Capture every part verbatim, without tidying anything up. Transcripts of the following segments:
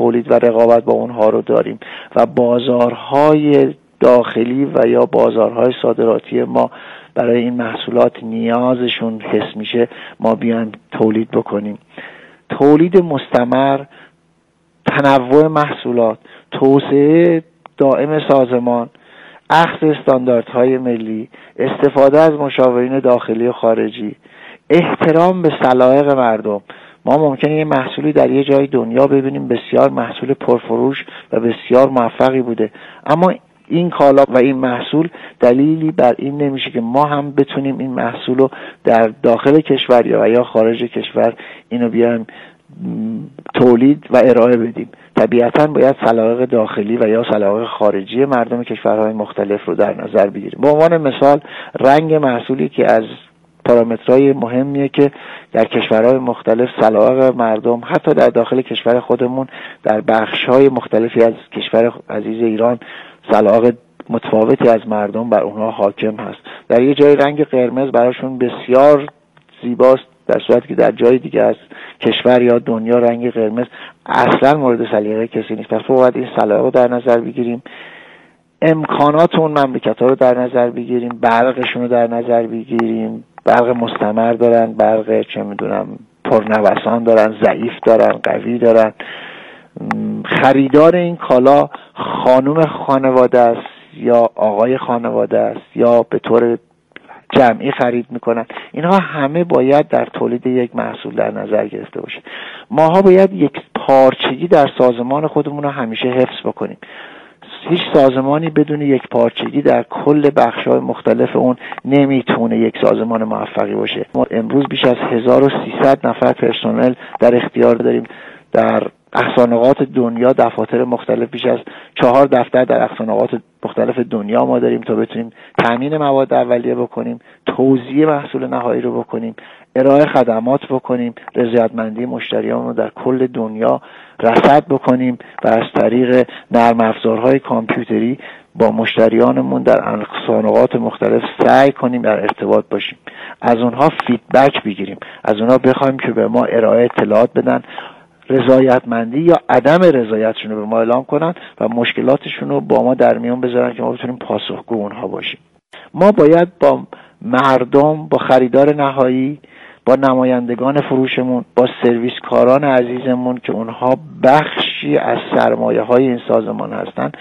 تولید و رقابت با اونها رو داریم و بازارهای داخلی و یا بازارهای صادراتی ما برای این محصولات نیازشون حس میشه، ما بیایم تولید بکنیم. تولید مستمر، تنوع محصولات، توسعه دائم سازمان، اخذ استانداردهای ملی، استفاده از مشاورین داخلی و خارجی، احترام به سلایق مردم. ما ممکنه یه محصولی در یه جای دنیا ببینیم بسیار محصول پرفروش و بسیار موفقی بوده، اما این کالا و این محصول دلیلی بر این نمیشه که ما هم بتونیم این محصول رو در داخل کشور یا یا خارج کشور اینو بیایم تولید و ارائه بدیم. طبیعتاً باید سلایق داخلی و یا سلایق خارجی مردم کشورهای مختلف رو در نظر بگیریم. به عنوان مثال رنگ محصولی که از پارامترهای مهمیه که در کشورهای مختلف سلایق مردم حتی در داخل کشور خودمون در بخش‌های مختلفی از کشور عزیز ایران سلایق متفاوتی از مردم بر اونها حاکم هست. در یه جای رنگ قرمز براشون بسیار زیباست، در صورتی که در جای دیگه از کشور یا دنیا رنگ قرمز اصلا مورد سلیقه کسی نیست. پس باید این سلایق رو در نظر بگیریم، امکانات اون مملکت‌ها رو در نظر بگیریم، برقشون رو در نظر بگیریم. برق مستمر دارن، برق چه میدونم پرنوسان دارن، ضعیف دارن، قوی دارن. خریدار این کالا خانم خانواده است یا آقای خانواده است یا به طور جمعی خرید میکنن. اینها همه باید در تولید یک محصول در نظر گرفته باشه. ماها باید یک پارچگی در سازمان خودمون رو همیشه حفظ بکنیم. هیچ سازمانی بدون یک پارچگی در کل بخش‌های مختلف اون نمیتونه یک سازمان موفقی باشه. ما امروز بیش از هزار و سیصد نفر پرسنل در اختیار داریم. در اقصانقاط دنیا دفاتر مختلف، بیش از چهار دفتر در اقصانقاط مختلف دنیا ما داریم تا بتونیم تامین مواد اولیه بکنیم، توزیع محصول نهایی رو بکنیم، ارائه خدمات بکنیم، رضایتمندی مشتریان رو در کل دنیا رصد بکنیم و از طریق نرم افزارهای کامپیوتری با مشتریانمون در اقصانقاط مختلف سعی کنیم در ارتباط باشیم، از اونها فیدبک بگیریم، از اونها بخوایم که به ما ارائه اطلاعات بدن، رضایتمندی یا عدم رضایتشون رو به ما اعلام کنن و مشکلاتشون رو با ما در میون بذارن که ما بتونیم پاسخگو اونها باشیم. ما باید با مردم، با خریدار نهایی، با نمایندگان فروشمون، با سرویس کاران عزیزمون که اونها بخشی از سرمایه های این سازمان هستن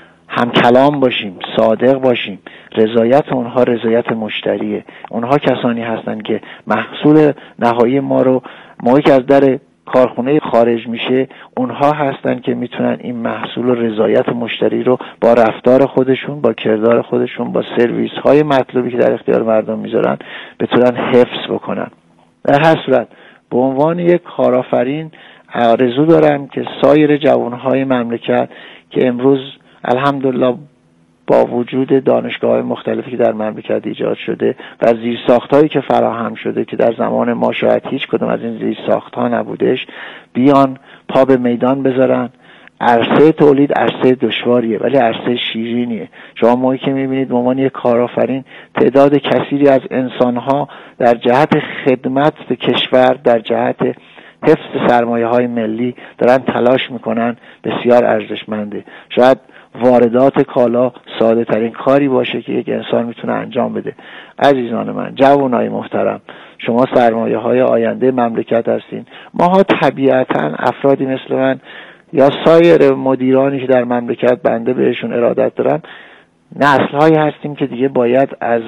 هم کلام باشیم، صادق باشیم. رضایت اونها رضایت مشتریه. اونها کسانی هستن که محصول نهایی ما رو موقعی که از در کارخونه خارج میشه، اونها هستن که میتونن این محصول و رضایت مشتری رو با رفتار خودشون، با کردار خودشون، با سرویس های مطلوبی که در اختیار مردم میذارن بتونن حفظ بکنن. در هر صورت به عنوان یک کارآفرین آرزو دارم که سایر جوانهای مملکت که امروز الحمدلله با وجود دانشگاه‌های مختلفی که در مملکت ایجاد شده و زیرساخت‌هایی که فراهم شده که در زمان ما شاید هیچ کدوم از این زیرساخت‌ها نبودش، بیان پا به میدان بذارن. عرصه تولید عرصه دشواریه ولی عرصه شیرینیه. شما موقعی که می‌بینید به عنوان یک کارآفرین تعداد کثیری از انسان‌ها در جهت خدمت به کشور، در جهت حفظ سرمایه‌های ملی دارن تلاش میکنن، بسیار ارزشمنده. شاید واردات کالا ساده ترین کاری باشه که یک انسان میتونه انجام بده. عزیزان من، جوانای محترم، شما سرمایه های آینده مملکت هستین. ماها طبیعتاً افرادی مثل من یا سایر مدیرانی که در مملکت بنده بهشون ارادت دارم، نسل‌هایی هستیم که دیگه باید از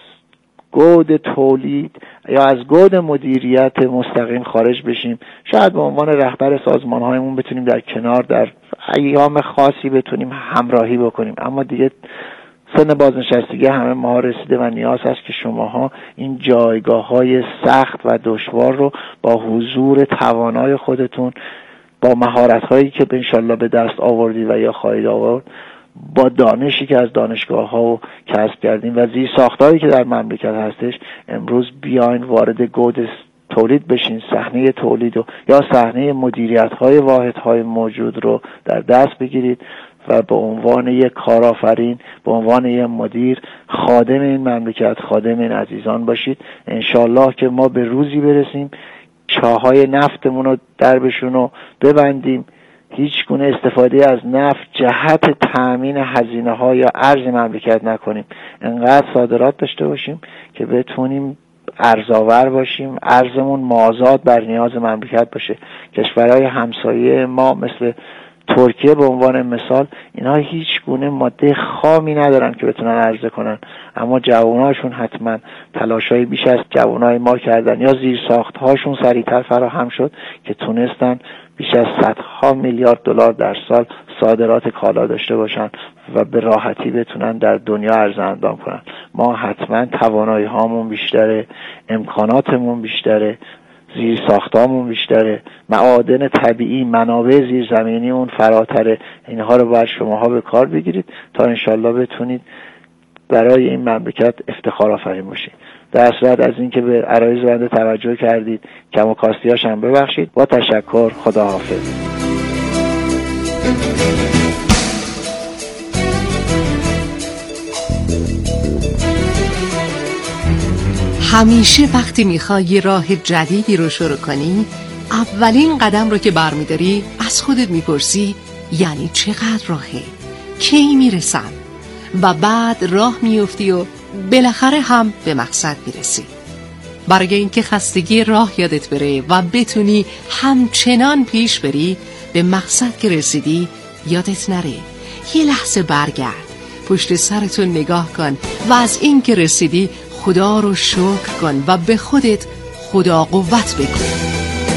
گود تولید یا از گود مدیریت مستقیم خارج بشیم. شاید به عنوان رهبر سازمان‌هایمون بتونیم در کنار در ایام خاصی بتونیم همراهی بکنیم، اما دیگه سن بازنشستگی همه ما رسیده و نیاز هست که شماها این جایگاه‌های سخت و دشوار رو با حضور توانای خودتون، با مهارت‌هایی که انشالله به دست آوردید و یا خواهید آورد، با دانشی که از دانشگاه‌ها کسب کردیم و زیر ساختاری که در مملکت هستش، امروز بیاین وارد گود تولید بشین، صحنه تولید و یا صحنه مدیریت‌های واحدهای موجود رو در دست بگیرید و به عنوان یک کارآفرین، به عنوان یک مدیر خادم این مملکت، خادم این عزیزان باشید. انشالله که ما به روزی برسیم چاهای نفتمون رو دربشون رو ببندیم، هیچ گونه استفاده از نفت جهت تأمین هزینه ها یا ارز مملکت نکنیم. انقدر صادرات داشته باشیم که بتونیم ارزآور باشیم، ارزمون مازاد بر نیاز مملکت باشه. کشورهای همسایه ما مثل ترکیه به عنوان مثال، اینها هیچ گونه ماده خامی ندارن که بتونن عرضه کنن، اما جواناشون حتما تلاشای بیش از جوانای ما کردن یا زیرساخت‌هاشون سریعتر فراهم شد که تونستن بیش از صدها میلیارد دلار در سال صادرات کالا داشته باشن و به راحتی بتونن در دنیا عرضه اندام کنن. ما حتما توانایی هامون بیشتره، امکاناتمون بیشتره، زیر ساختامون بیشتره، معادن طبیعی، منابع زیرزمینی اون فراتره. اینها رو باید شماها به کار بگیرید تا انشالله بتونید برای این مملکت افتخار آفرین باشید. در صورت از اینکه به عرایض بنده توجه کردید، کم و کاستیاش هم ببخشید. با تشکر، خداحافظ. همیشه وقتی میخوای یه راه جدیدی رو شروع کنی، اولین قدم رو که برمیداری از خودت میپرسی یعنی چقدر راهه، کی میرسم؟ و بعد راه میفتی و بالاخره هم به مقصد میرسی. برای اینکه خستگی راه یادت بره و بتونی همچنان پیش بری، به مقصد که رسیدی یادت نره، یه لحظه برگرد، پشت سرتو نگاه کن و از این که رسیدی خدا رو شکر کن و به خودت خدا قوت بکن.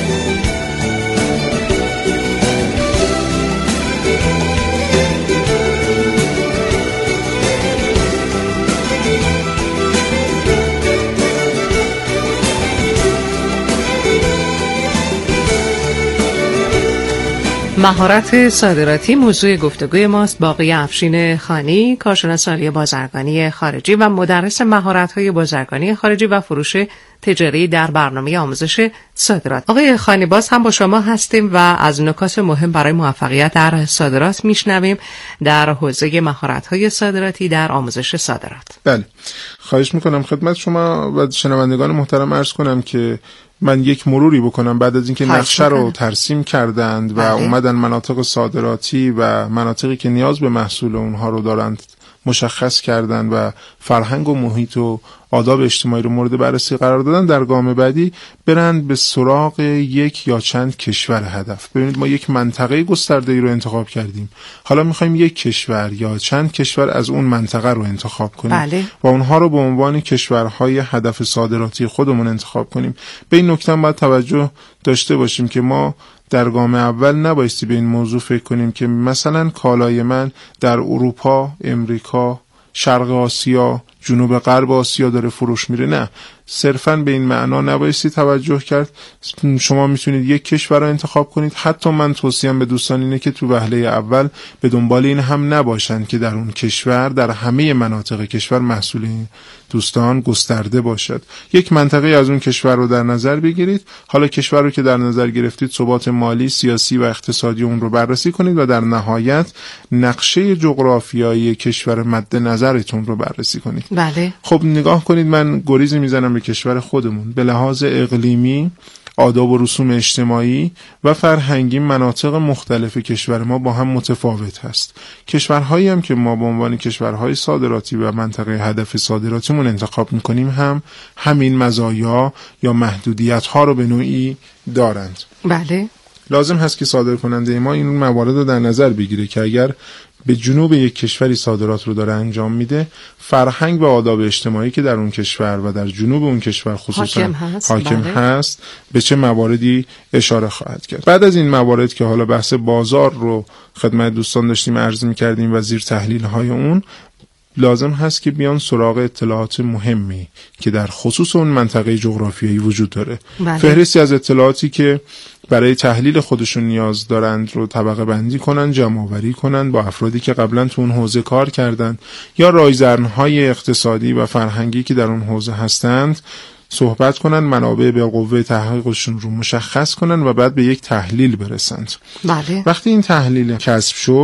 مهارت صادراتی موضوع گفتگوی ماست. باقی افشین خانی، کارشناس عالی بازرگانی خارجی و مدرس مهارت‌های بازرگانی خارجی و فروش تجاری در برنامه آموزش صادرات. آقای خانی، باز هم با شما هستیم و از نکات مهم برای موفقیت در صادرات میشنویم در حوزه مهارت‌های صادراتی در آموزش صادرات. بله، خواهش میکنم خدمت شما و شنوندگان محترم عرض کنم که من یک مروری بکنم بعد از اینکه نقشه رو ترسیم کردند و بله. اومدن مناطق صادراتی و مناطقی که نیاز به محصول اونها رو دارند مشخص کردن و فرهنگ و محیط و آداب اجتماعی رو مورد بررسی قرار دادن، در گام بعدی برند به سراغ یک یا چند کشور هدف. ببینید ما یک منطقه گسترده‌ای رو انتخاب کردیم، حالا می‌خوایم یک کشور یا چند کشور از اون منطقه رو انتخاب کنیم بله. و اونها رو به عنوان کشورهای هدف صادراتی خودمون انتخاب کنیم. به این نکته باید توجه داشته باشیم که ما در گام اول نبایستی به این موضوع فکر کنیم که مثلا کالای من در اروپا، امریکا، شرق آسیا، جنوب غرب آسیا داره فروش میره. نه، صرفاً به این معنا نبایستی توجه کرد. شما میتونید یک کشور رو انتخاب کنید. حتی من توصیم به دوستان اینه که تو وهله اول به دنبال این هم نباشند که در اون کشور، در همه مناطق کشور محصول دوستان گسترده باشد. یک منطقه از اون کشور رو در نظر بگیرید. حالا کشور رو که در نظر گرفتید، ثبات مالی، سیاسی و اقتصادی اون رو بررسی کنید و در نهایت نقشه جغرافیایی کشور مد نظرتون رو بررسی کنید. بله. خب نگاه کنید، من گریزی میزنم به کشور خودمون. به لحاظ اقلیمی، آداب و رسوم اجتماعی و فرهنگی مناطق مختلف کشور ما با هم متفاوت هست. کشورهایی هم که ما به عنوان کشورهای صادراتی و منطقه هدف صادراتیمون انتخاب میکنیم هم همین مزایا یا محدودیت ها رو به نوعی دارند. بله. لازم هست که صادرکننده ما این موارد رو در نظر بگیره که اگر به جنوب یک کشوری صادرات رو داره انجام میده، فرهنگ و آداب اجتماعی که در اون کشور و در جنوب اون کشور خصوصا حاکم هست, حاکم بله. هست به چه مواردی اشاره خواهد کرد. بعد از این موارد که حالا بحث بازار رو خدمت دوستان داشتیم عرض می‌کردیم و زیر تحلیل های اون، لازم هست که بیان سراغ اطلاعات مهمی که در خصوص اون منطقه جغرافیایی وجود داره. بله. فهرستی از اطلاعاتی که برای تحلیل خودشون نیاز دارند رو طبقه بندی کنن، جمع آوری کنن با افرادی که قبلا تو اون حوزه کار کردند یا رایزنهای اقتصادی و فرهنگی که در اون حوزه هستند، صحبت کنن، منابع به قوه تحقیقشون رو مشخص کنن و بعد به یک تحلیل برسند. بله. وقتی این تحلیل کسب شد،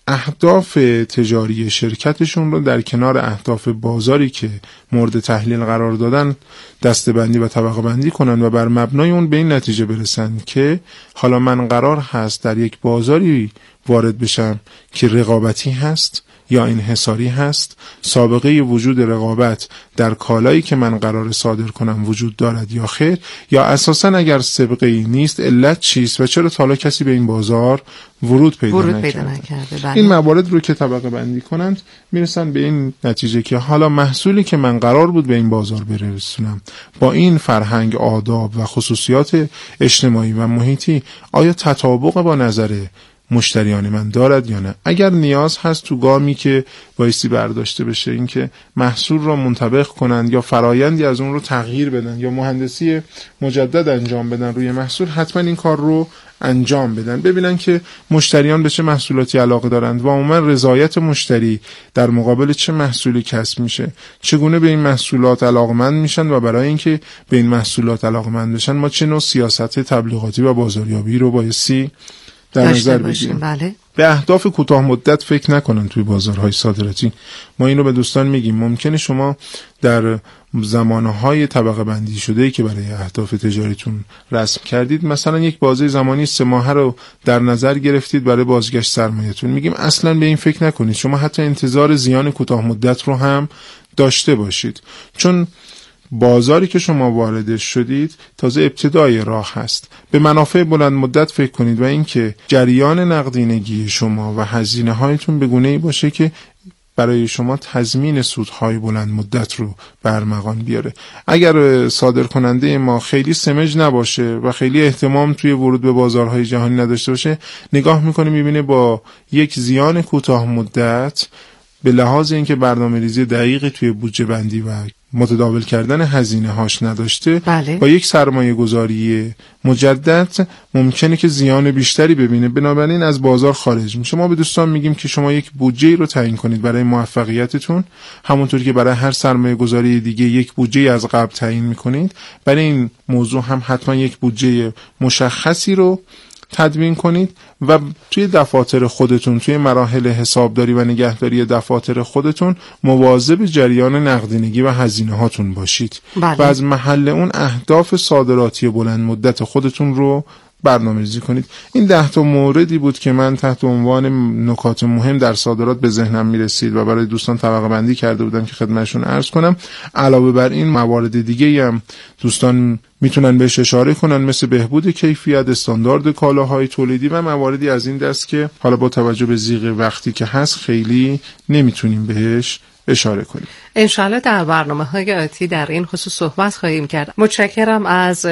اهداف تجاری شرکتشون رو در کنار اهداف بازاری که مورد تحلیل قرار دادن دسته‌بندی و طبقه بندی کنن و بر مبنای اون به این نتیجه برسن که حالا من قرار هست در یک بازاری وارد بشم که رقابتی هست یا انحصاری هست، سابقه وجود رقابت در کالایی که من قرار صادر کنم وجود دارد یا خیر، یا اساساً اگر سابقه ای نیست علت چیست و چرا تا حالا کسی به این بازار ورود پیدا ورود نکرده. پیدا نکرده. بله. این موارد رو که طبقه بندی کنند میرسن به این نتیجه که حالا محصولی که من قرار بود به این بازار برسونم با این فرهنگ، آداب و خصوصیات اجتماعی و محیطی آیا تطابق با نظر مشتریان من دارد یا نه. اگر نیاز هست تو گامی که بایستی برداشته بشه این که محصول را منطبق کنند یا فرایندی از اون رو تغییر بدن یا مهندسی مجدد انجام بدن روی محصول، حتما این کار رو انجام بدن، ببینن که مشتریان به چه محصولاتی علاقه دارند و عموما رضایت مشتری در مقابل چه محصولی کسب میشه، چگونه به این محصولات علاقمند میشن و برای اینکه به این محصولات علاقمند بشن ما چه نوع سیاست تبلیغاتی و بازاریابی رو بایستی در نظر بگیریم. بله. به اهداف کوتاه مدت فکر نکنن توی بازارهای صادراتی. ما اینو به دوستان میگیم ممکنه شما در زمانهای طبقه بندی شده‌ای که برای اهداف تجاریتون رسم کردید، مثلا یک بازه زمانی سه ماهه رو در نظر گرفتید برای بازگشت سرمایه‌تون، میگیم اصلا به این فکر نکنید. شما حتی انتظار زیان کوتاه مدت رو هم داشته باشید، چون بازاری که شما واردش شدید تازه ابتدای راه هست. به منافع بلند مدت فکر کنید و اینکه جریان نقدینگی شما و هزینه هایتون به گونه‌ای باشه که برای شما تضمین سودهای بلند مدت رو برمغان بیاره. اگر صادر کننده ما خیلی سمج نباشه و خیلی اهتمام توی ورود به بازارهای جهانی نداشته باشه، نگاه میکنه میبینه با یک زیان کوتاه مدت به لحاظ اینکه برنامه‌ریزی دقیقی توی بودجه بندی و متداول کردن هزینه هاش نداشته، بله. با یک سرمایه گذاری مجدد ممکنه که زیان بیشتری ببینه، بنابراین از بازار خارج میشه. ما به دوستان میگیم که شما یک بودجه رو تعیین کنید برای موفقیتتون، همونطوری که برای هر سرمایه گذاری دیگه یک بودجه از قبل تعیین میکنید، برای این موضوع هم حتما یک بودجه مشخصی رو تدوین کنید و توی دفاتر خودتون، توی مراحل حسابداری و نگهداری دفاتر خودتون مواظب جریان نقدینگی و هزینه هاتون باشید. بله. و از محل اون اهداف صادراتی بلند مدت خودتون رو برنامه‌ریزی کنید. این ده تا موردی بود که من تحت عنوان نکات مهم در صادرات به ذهنم میرسید و برای دوستان طبقه بندی کرده بودم که خدمتشون عرض کنم. علاوه بر این موارد دیگه هم دوستان میتونن بهش اشاره کنن، مثل بهبود کیفیت، استاندارد کالاهای تولیدی و مواردی از این دست که حالا با توجه به ضیق وقتی که هست خیلی نمیتونیم بهش اشاره کنیم. انشالله در برنامه‌های آتی در این خصوص صحبت خواهیم کرد. متشکرم از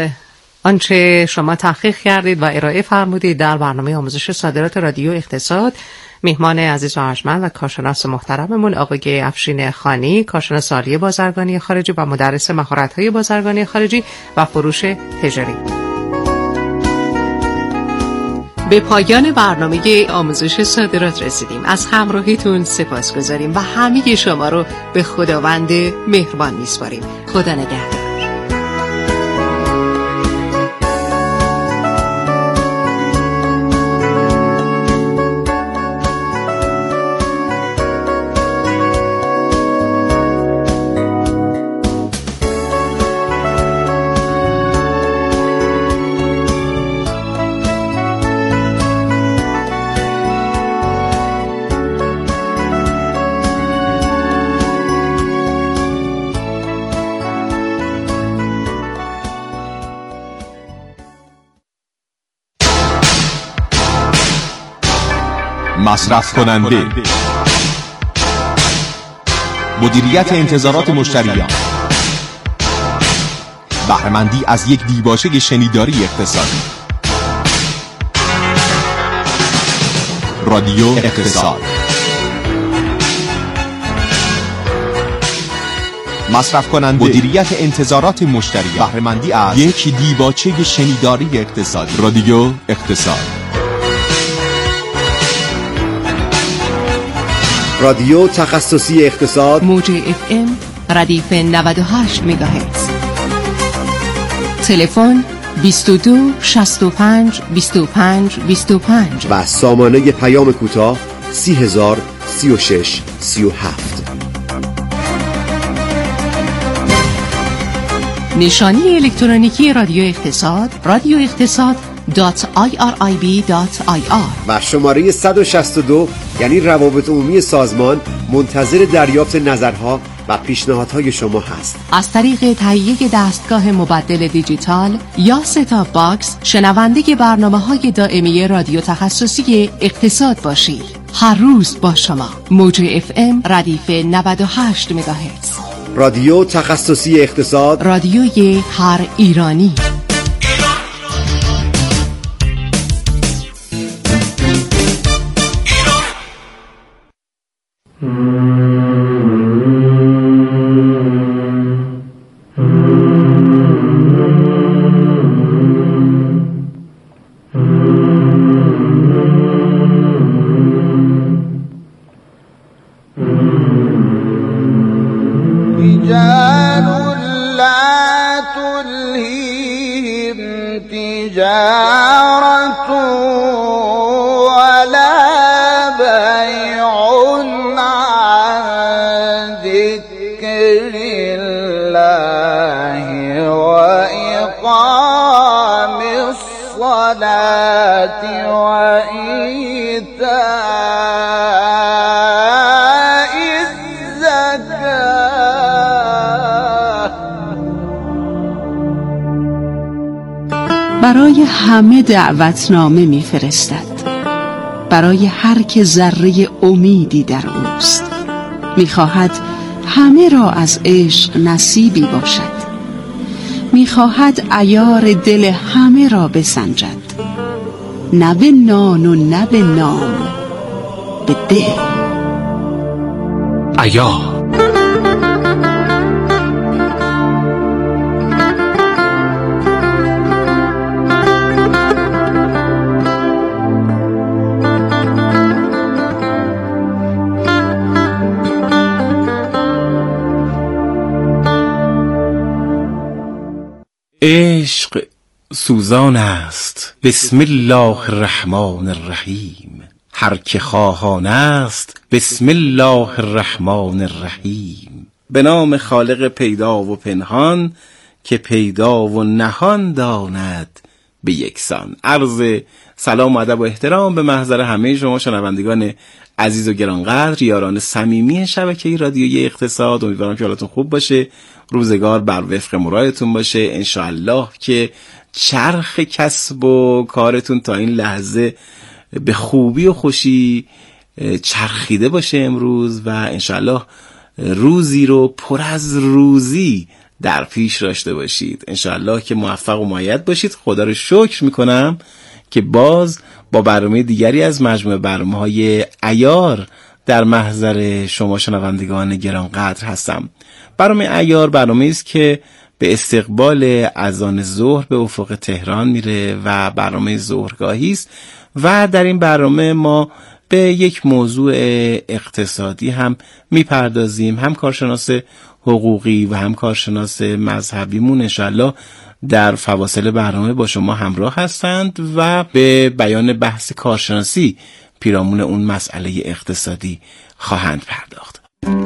آنچه شما تحقیق کردید و ارائه فرمودید در برنامه آموزش صادرات رادیو اقتصاد. مهمان عزیز و ارجمند و کارشناس محترممون آقای افشین خانی، کارشناس عالی بازرگانی خارجی و مدرس مهارت‌های بازرگانی خارجی و فروش تجاری. به پایان برنامه آموزش صادرات رسیدیم. از همراهیتون سپاسگزاریم و همه شما رو به خداوند مهربان میسپاریم. خدا نگهدار. مصرف کننده، مدیریت انتظارات مشتریان، بهره‌مندی از یک دیباچه شنیداری اقتصادی. رادیو اقتصاد. مصرف کننده، مدیریت انتظارات مشتریان، بهره‌مندی از یک دیباچه شنیداری اقتصادی. رادیو اقتصاد. رادیو تخصصی اقتصاد، موج اف ام ردیف نود و هشت مگاهرتز. تلفن بیست و دو شصت و پنج بیست و پنج بیست و پنج و سامانه پیام کوتاه سی هزار سی و شش سی و هفت. نشانی الکترونیکی رادیو اقتصاد رادیو اقتصاد دات آی آر آی بی دات آی آر و شماره صد و شصت و دو یعنی روابط عمومی سازمان منتظر دریافت نظرها و پیشنهادهای شما هست. از طریق تهیه دستگاه مبدل دیجیتال یا ستاپ باکس شنونده برنامه‌های دائمی رادیو تخصصی اقتصاد باشید. هر روز با شما. موج اف ام ردیف نود و هشت مگاهرتز. رادیو تخصصی اقتصاد، رادیوی هر ایرانی. برای همه دعوتنامه می‌فرستد، برای هر که ذره امیدی در اوست. می‌خواهد همه را از عشق نصیبی باشد، می‌خواهد عیار دل همه را بسنجد، نه به نان و نه به نام، به دل. عیار عشق سوزان است، بسم الله الرحمن الرحیم. هر که خواهان است، بسم الله الرحمن الرحیم. به نام خالق پیدا و پنهان، که پیدا و نهان داند به یکسان. عرض سلام و ادب و احترام به محضر همه شما شنوندگان عزیز و گرانقدر، یاران صمیمی شبکه رادیویی اقتصاد. امیدوارم که حالتون خوب باشه، روزگار بر وفق مرادتون باشه. انشاءالله که چرخ کسب و کارتون تا این لحظه به خوبی و خوشی چرخیده باشه امروز، و انشاءالله روزی رو پر از روزی در پیش داشته باشید. انشاءالله که موفق و مؤید باشید. خدا رو شکر میکنم که باز با برنامه دیگری از مجموعه برنامه‌های عیار در محضر شما شنوندگان گرانقدر هستم. برنامه عیار برنامه‌ای است که به استقبال اذان ظهر به افق تهران میره و برنامه ظهرگاهی است، و در این برنامه ما به یک موضوع اقتصادی هم میپردازیم. هم کارشناس حقوقی و هم کارشناس مذهبیمون انشاءالله در فواصل برنامه با شما همراه هستند و به بیان بحث کارشناسی پیرامون اون مسئله اقتصادی خواهند پرداخت.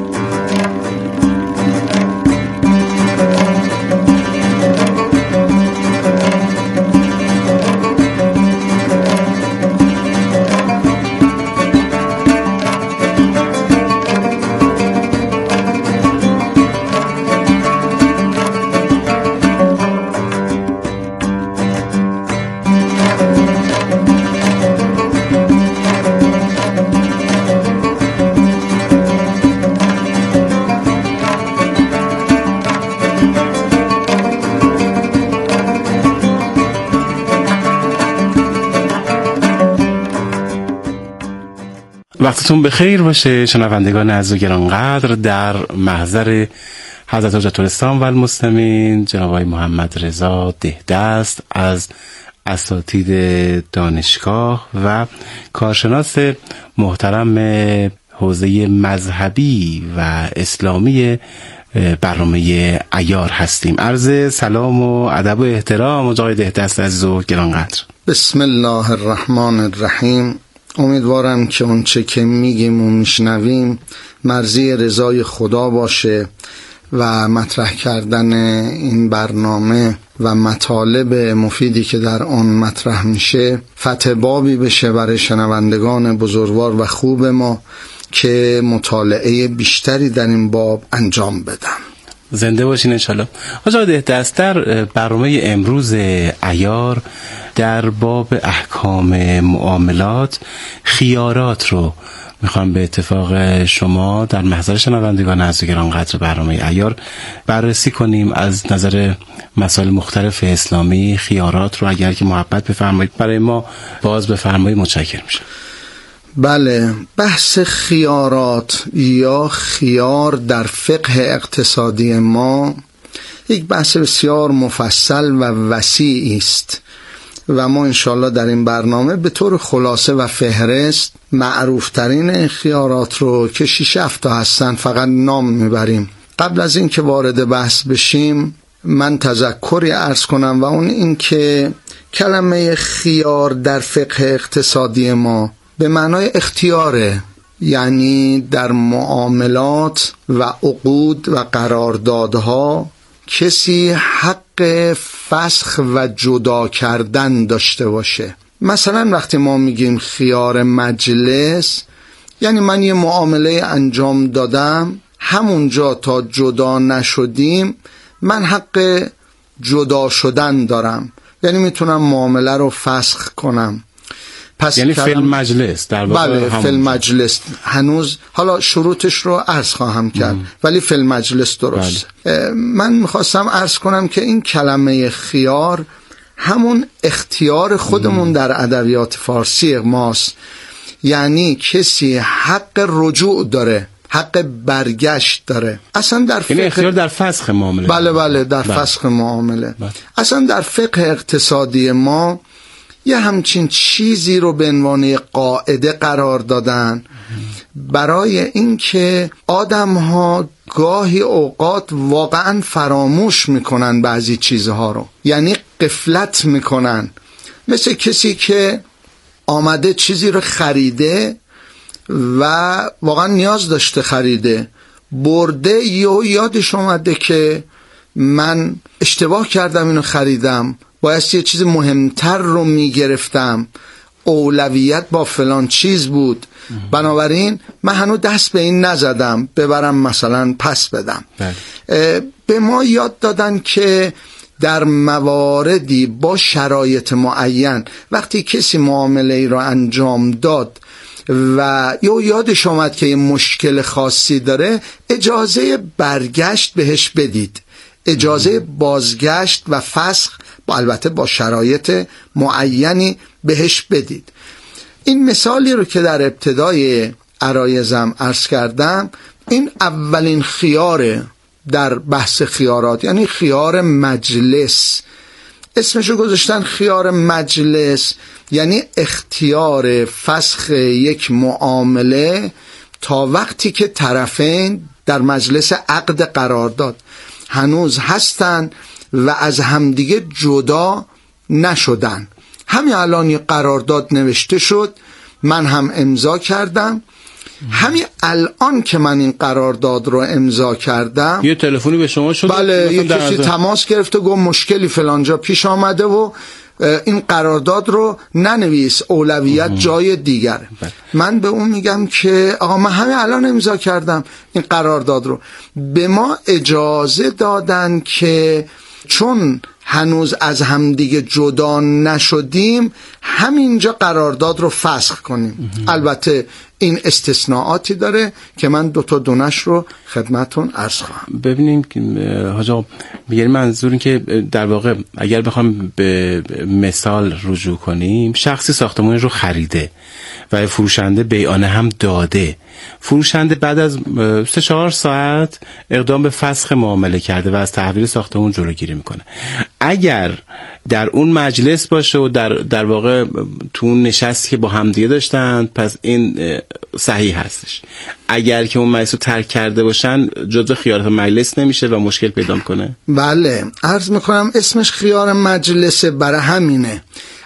وقتتون بخیر باشه شنوندگان عزیز و گرانقدر. در محضر حضرت حجت الاسلام و المسلمین جناب آقای محمد رضا دهدست از اساتید دانشگاه و کارشناس محترم حوزه مذهبی و اسلامی برنامه عیار هستیم. عرض سلام و ادب و احترام آقای دهدست عزیز و گرانقدر. بسم الله الرحمن الرحیم. امیدوارم که اون چه که میگیم و میشنویم مرضی رضای خدا باشه و مطرح کردن این برنامه و مطالب مفیدی که در آن مطرح میشه فتح بابی بشه برای شنوندگان بزرگوار و خوب ما که مطالعه بیشتری در این باب انجام بدم. زنده باشین انشالله. آقا دست در برنامه امروز عیار در باب احکام معاملات خیارات رو میخوام به اتفاق شما در محضر شنوندگان عزیز گرانقدر برنامه عیار بررسی کنیم از نظر مسائل مختلف اسلامی. خیارات رو اگر که محبت بفرمایید برای ما باز بفرمایید متشکرم میشم. بله، بحث خیارات یا خیار در فقه اقتصادی ما یک بحث بسیار مفصل و وسیع است و ما انشالله در این برنامه به طور خلاصه و فهرست معروف ترین خیارات رو که شش هفت تا هستن فقط نام میبریم. قبل از این که وارد بحث بشیم من تذکری عرض کنم و اون این که کلمه خیار در فقه اقتصادی ما به معنای اختیاره، یعنی در معاملات و عقود و قراردادها کسی حق فسخ و جدا کردن داشته باشه. مثلا وقتی ما میگیم خیار مجلس، یعنی من یه معامله انجام دادم، همونجا تا جدا نشدیم من حق جدا شدن دارم، یعنی میتونم معامله رو فسخ کنم. پس یعنی فی المجلس در واقع. بله، فی المجلس هنوز حالا شروطش رو عرض خواهم کرد مم. ولی فی المجلس درست. بله. من میخواستم عرض کنم که این کلمه خیار همون اختیار خودمون مم. در ادبیات فارسی ماست، یعنی کسی حق رجوع داره، حق برگشت داره. اصلا در فقه اختیار در فسخ معامله. بله بله در بله. فسخ معامله. بله. اصلا در فقه اقتصادی ما یه همچین چیزی رو به عنوان قاعده قرار دادن برای اینکه آدم‌ها گاهی اوقات واقعا فراموش میکنن بعضی چیزها رو، یعنی غفلت میکنن. مثل کسی که آمده چیزی رو خریده و واقعا نیاز داشته خریده، برده یا یادش اومده که من اشتباه کردم اینو خریدم، باید یه چیز مهمتر رو میگرفتم، اولویت با فلان چیز بود، بنابراین من هنوز دست به این نزدم ببرم مثلا پس بدم. به ما یاد دادن که در مواردی با شرایط معین وقتی کسی معامله ای رو انجام داد و یا یادش آمد که یه مشکل خاصی داره، اجازه برگشت بهش بدید، اجازه بازگشت و فسخ با البته با شرایط معینی بهش بدید. این مثالی رو که در ابتدای عرایزم عرض کردم، این اولین خیاره در بحث خیارات، یعنی خیار مجلس. اسمشو گذاشتن خیار مجلس، یعنی اختیار فسخ یک معامله تا وقتی که طرفین در مجلس عقد قرارداد هنوز هستن و از همدیگه جدا نشدن. همین الان یه قرارداد نوشته شد، من هم امضا کردم. همین الان که من این قرارداد رو امضا کردم یه تلفنی به شما شد؟ بله، یه کسی تماس گرفت و گفت مشکلی فلانجا پیش آمده و این قرارداد رو ننویس، اولویت جای دیگره. من به اون میگم که آقا من همین الان امضا کردم این قرارداد رو. به ما اجازه دادن که چون هنوز از همدیگه جدا نشدیم همینجا قرارداد رو فسخ کنیم. البته این استثناءاتی داره که من دو تا دونش رو خدمتون عرض خواهم. ببینیم حاج آقا، یعنی منظور این که در واقع اگر بخوام به مثال رجوع کنیم، شخصی ساختمان رو خریده و فروشنده بیعانه هم داده، فروشنده بعد از سه چهار ساعت اقدام به فسخ معامله کرده و از تحویل ساختمان جلوگیری میکنه. اگر در اون مجلس باشه و در در واقع تو اون نشستی که با همدیگه داشتن، پس این صحیح هستش. اگر که اون مجلس رو ترک کرده باشن جزو خیارات مجلس نمیشه و مشکل پیدا کنه. بله، عرض میکنم اسمش خیار مجلس برای همینه.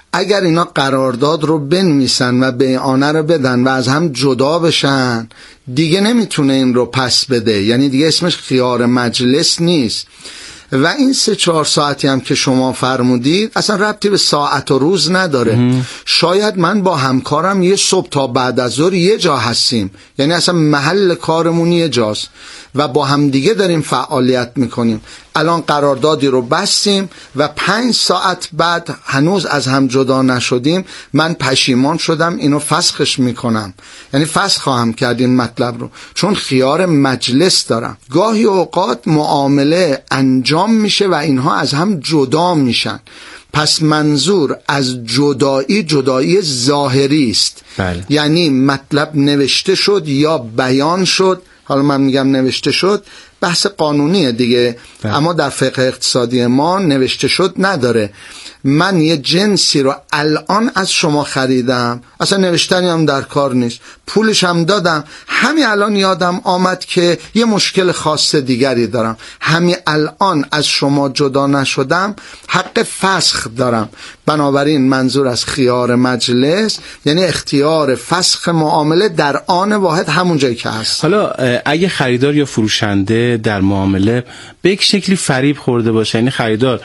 اگر اینا قرارداد رو بنویسن و بیانه رو بدن و از هم جدا بشن، دیگه نمیتونه این رو پس بده، یعنی دیگه اسمش خیار مجلس نیست. و این سه چهار ساعتی هم که شما فرمودید اصلا ربطی به ساعت و روز نداره. ام. شاید من با همکارم یه صبح تا بعد از ظهر یه جا هستیم، یعنی اصلا محل کارمون یه جاست و با هم دیگه داریم فعالیت میکنیم. الان قراردادی رو بستیم و پنج ساعت بعد هنوز از هم جدا نشدیم، من پشیمان شدم، اینو فسخش میکنم، یعنی فسخ خواهم کرد این مطلب رو، چون خیار مجلس دارم. گاهی اوقات معامله انجام میشه و اینها از هم جدا میشن، پس منظور از جدایی جدایی ظاهری است. بله. یعنی مطلب نوشته شد یا بیان شد، حالا من میگم نوشته شد، بحث قانونیه دیگه. بله. اما در فقه اقتصادی ما نوشته شد نداره. من یه جنسی رو الان از شما خریدم، اصلا نوشتنی هم در کار نیست، پولش هم دادم، همین الان یادم آمد که یه مشکل خاص دیگری دارم، همین الان از شما جدا نشدم، حق فسخ دارم. بنابراین منظور از خیار مجلس یعنی اختیار فسخ معامله در آن واحد همون جایی که هست. حالا اگه خریدار یا فروشنده در معامله به یک شکلی فریب خورده باشه، یعنی خریدار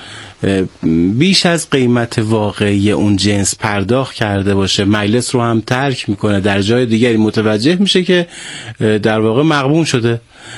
بیش از قیمت واقعی اون جنس پرداخت کرده باشه، مجلس رو هم ترک میکنه، در جای دیگری متوجه میشه که در واقع مغبون شده،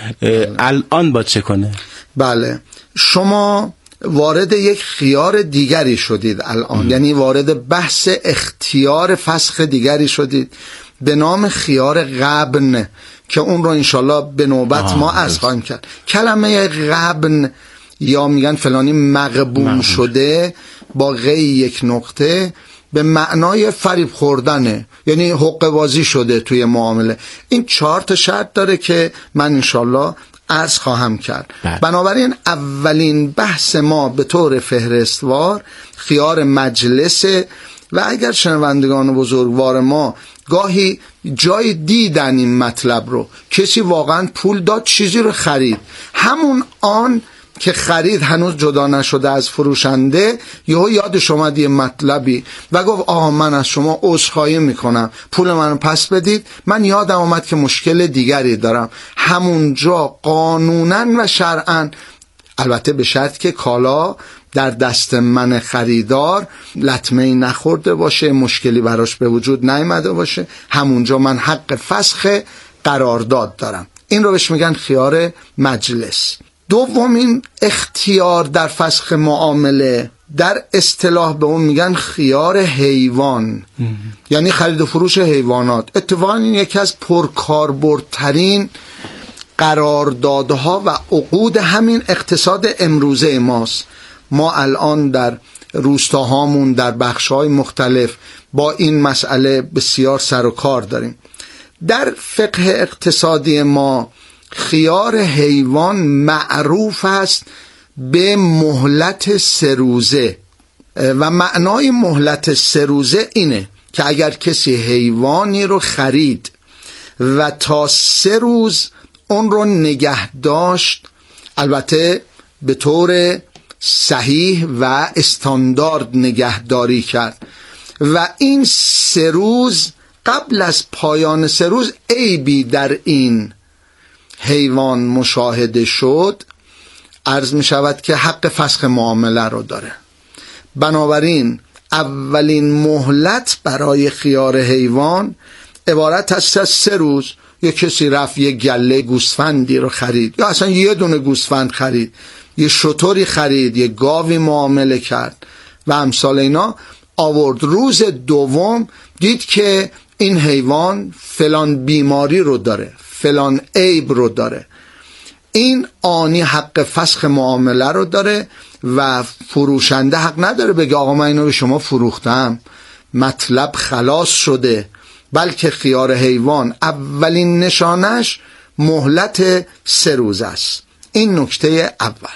الان باید چه کنه؟ بله، شما وارد یک خیار دیگری شدید الان، ام. یعنی وارد بحث اختیار فسخ دیگری شدید به نام خیار غبن که اون رو انشالله به نوبت ما عرض خواهیم کرد. کلمه غبن یا میگن فلانی مغبون مغبون شده با غی یک نقطه به معنای فریب خوردنه، یعنی حقه بازی شده توی معامله. این چهار تا شرط داره که من انشالله عرض خواهم کرد. بله. بنابراین اولین بحث ما به طور فهرستوار خیار مجلسه و اگر شنوندگان بزرگوار ما گاهی جای دیدن این مطلب رو، کسی واقعا پول داد چیزی رو خرید، همون آن که خرید هنوز جدا نشده از فروشنده، یهو یادش اومد یه مطلبی و گفت آها من از شما عذرخواهی میکنم، پول منو پس بدید، من یادم اومد که مشکل دیگری دارم. همونجا قانونا و شرعا، البته به شرط که کالا در دست من خریدار لطمه‌ای نخورده باشه، مشکلی براش به وجود نیامده باشه، همونجا من حق فسخ قرارداد دارم. این رو بهش میگن خیار مجلس. دومین اختیار در فسخ معامله در اصطلاح به اون میگن خیار حیوان، یعنی خرید و فروش حیوانات. اتفاقا این یکی از پرکاربردترین قراردادها و عقود همین اقتصاد امروزه ماست. ما الان در روستاهامون در بخش‌های مختلف با این مسئله بسیار سر و کار داریم. در فقه اقتصادی ما خیار حیوان معروف است به مهلت سه روزه و معنای مهلت سه روزه اینه که اگر کسی حیوانی رو خرید و تا سه روز اون رو نگه داشت، البته به طور صحیح و استاندارد نگهداری کرد و این سه روز قبل از پایان سه روز عیبی در این حیوان مشاهده شد، عرض می شود که حق فسخ معامله رو داره. بنابراین اولین مهلت برای خیار حیوان عبارت است از سه روز. یه کسی رفت یه گله گوسفندی رو خرید یا اصلا یه دونه گوسفند خرید، یه شتری خرید، یه گاوی معامله کرد و امثال اینا، آورد روز دوم دید که این حیوان فلان بیماری رو داره، فلان عیب رو داره، این آنی حق فسخ معامله رو داره و فروشنده حق نداره بگه آقا من اینو به شما فروختم، مطلب خلاص شده. بلکه خیار حیوان اولین نشانش مهلت سه روز است. این نکته اول.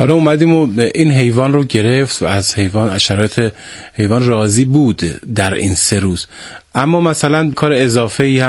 حالا اومدیم و این حیوان رو گرفت و از حیوان از شرایط حیوان راضی بود در این سه روز، اما مثلا کار اضافه ای هم